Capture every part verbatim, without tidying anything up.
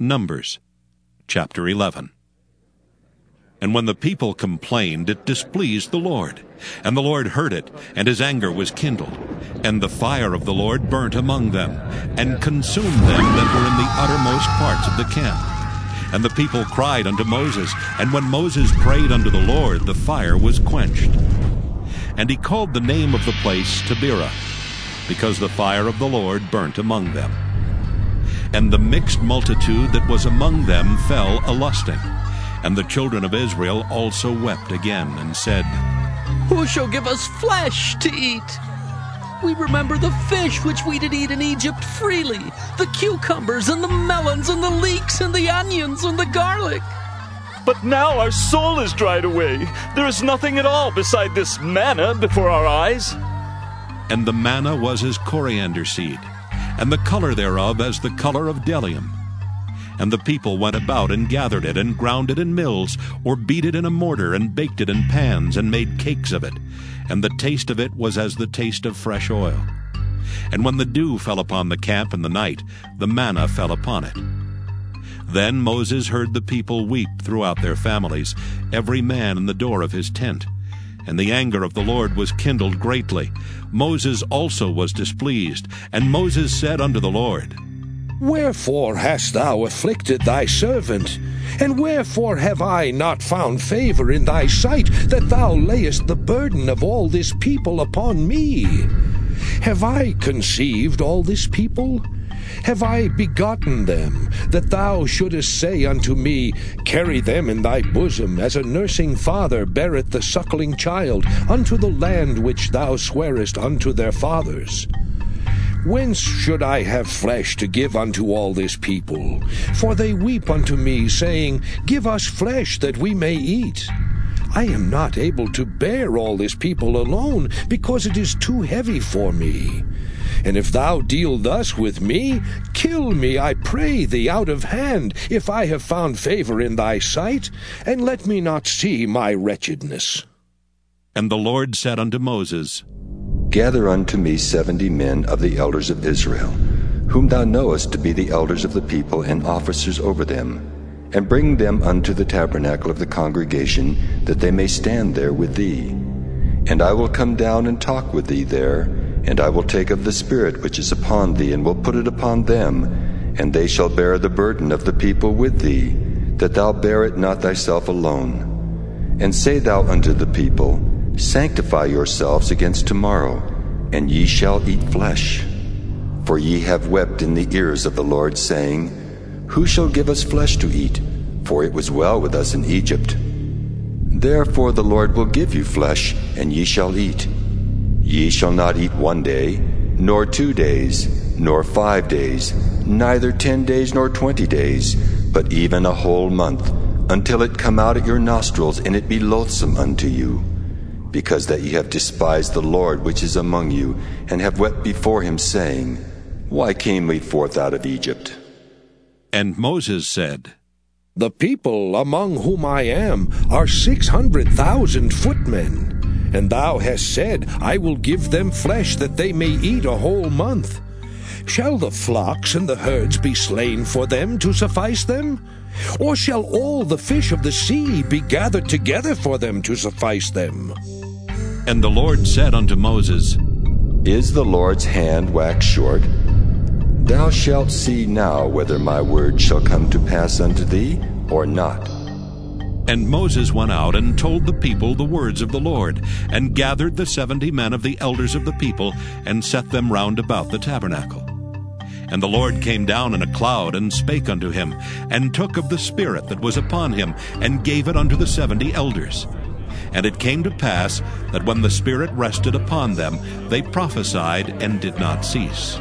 Numbers chapter eleven. And when the people complained, it displeased the Lord. And the Lord heard it, and his anger was kindled. And the fire of the Lord burnt among them, and consumed them that were in the uttermost parts of the camp. And the people cried unto Moses, and when Moses prayed unto the Lord, the fire was quenched. And he called the name of the place Taberah, because the fire of the Lord burnt among them. And the mixed multitude that was among them fell a-lusting. And the children of Israel also wept again, and said, Who shall give us flesh to eat? We remember the fish which we did eat in Egypt freely, the cucumbers and the melons and the leeks and the onions and the garlic. But now our soul is dried away. There is nothing at all beside this manna before our eyes. And the manna was as coriander seed, and the color thereof as the color of bdellium. And the people went about and gathered it, and ground it in mills, or beat it in a mortar, and baked it in pans, and made cakes of it. And the taste of it was as the taste of fresh oil. And when the dew fell upon the camp in the night, the manna fell upon it. Then Moses heard the people weep throughout their families, every man in the door of his tent. And the anger of the Lord was kindled greatly. Moses also was displeased. And Moses said unto the Lord, Wherefore hast thou afflicted thy servant? And wherefore have I not found favor in thy sight, that thou layest the burden of all this people upon me? Have I conceived all this people? Have I begotten them, that thou shouldest say unto me, Carry them in thy bosom, as a nursing father beareth the suckling child, unto the land which thou swarest unto their fathers? Whence should I have flesh to give unto all this people? For they weep unto me, saying, Give us flesh that we may eat. I am not able to bear all this people alone, because it is too heavy for me. And if thou deal thus with me, kill me, I pray thee, out of hand, if I have found favor in thy sight, and let me not see my wretchedness. And the Lord said unto Moses, Gather unto me seventy men of the elders of Israel, whom thou knowest to be the elders of the people and officers over them, and bring them unto the tabernacle of the congregation, that they may stand there with thee. And I will come down and talk with thee there, and I will take of the Spirit which is upon thee, and will put it upon them, and they shall bear the burden of the people with thee, that thou bear it not thyself alone. And say thou unto the people, Sanctify yourselves against tomorrow, and ye shall eat flesh. For ye have wept in the ears of the Lord, saying, Who shall give us flesh to eat? For it was well with us in Egypt. Therefore the Lord will give you flesh, and ye shall eat. Ye shall not eat one day, nor two days, nor five days, neither ten days nor twenty days, but even a whole month, until it come out at your nostrils, and it be loathsome unto you. Because that ye have despised the Lord which is among you, and have wept before him, saying, Why came we forth out of Egypt? And Moses said, The people among whom I am are six hundred thousand footmen. And thou hast said, I will give them flesh that they may eat a whole month. Shall the flocks and the herds be slain for them to suffice them? Or shall all the fish of the sea be gathered together for them to suffice them? And the Lord said unto Moses, Is the Lord's hand waxed short? Thou shalt see now whether my word shall come to pass unto thee, or not. And Moses went out and told the people the words of the Lord, and gathered the seventy men of the elders of the people, and set them round about the tabernacle. And the Lord came down in a cloud, and spake unto him, and took of the Spirit that was upon him, and gave it unto the seventy elders. And it came to pass, that when the Spirit rested upon them, they prophesied, and did not cease.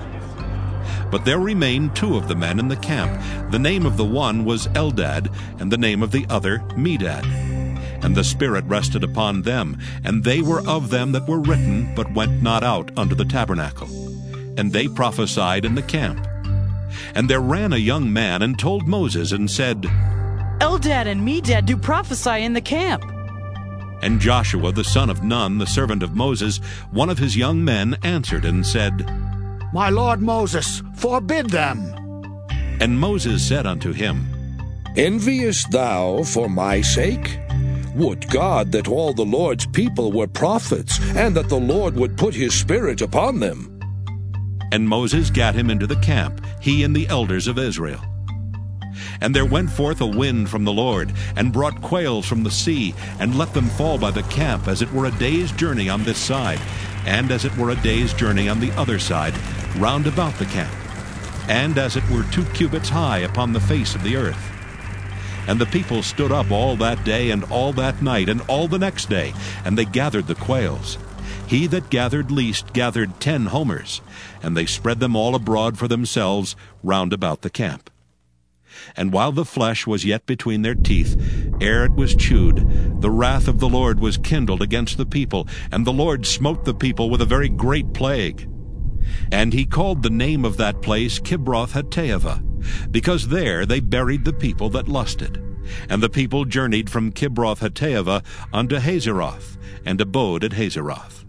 But there remained two of the men in the camp. The name of the one was Eldad, and the name of the other Medad. And the Spirit rested upon them, and they were of them that were written, but went not out unto the tabernacle. And they prophesied in the camp. And there ran a young man, and told Moses, and said, Eldad and Medad do prophesy in the camp. And Joshua the son of Nun, the servant of Moses, one of his young men, answered and said, My lord Moses, forbid them. And Moses said unto him, Enviest thou for my sake? Would God that all the Lord's people were prophets, and that the Lord would put his Spirit upon them. And Moses gat him into the camp, he and the elders of Israel. And there went forth a wind from the Lord, and brought quails from the sea, and let them fall by the camp, as it were a day's journey on this side, and as it were a day's journey on the other side, round about the camp, and as it were two cubits high upon the face of the earth. And the people stood up all that day, and all that night, and all the next day, and they gathered the quails. He that gathered least gathered ten homers, and they spread them all abroad for themselves round about the camp. And while the flesh was yet between their teeth, ere it was chewed, the wrath of the Lord was kindled against the people, and the Lord smote the people with a very great plague. And he called the name of that place Kibroth-Hattaavah, because there they buried the people that lusted. And the people journeyed from Kibroth-Hattaavah unto Hazeroth, and abode at Hazeroth.